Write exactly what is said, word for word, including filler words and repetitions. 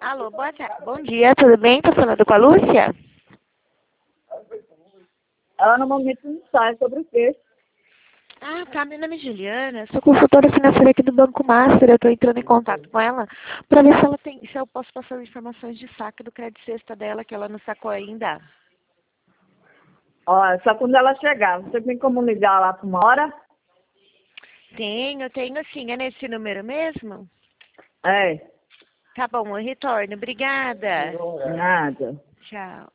Alô, boa tarde. Bom dia, tudo bem? Tô falando com a Lúcia? Ela no momento não sai sobre o quê? Ah, tá. Meu nome é Juliana. Sou consultora financeira aqui do Banco Master. Eu tô entrando em contato com ela para ver se ela tem, se eu posso passar as informações de saque do crédito sexta dela, que ela não sacou ainda. Ó, só quando ela chegar. Você tem como ligar lá por uma hora? Tenho, tenho sim. É nesse número mesmo? É. Tá bom, eu retorno. Obrigada. Nada. Tchau.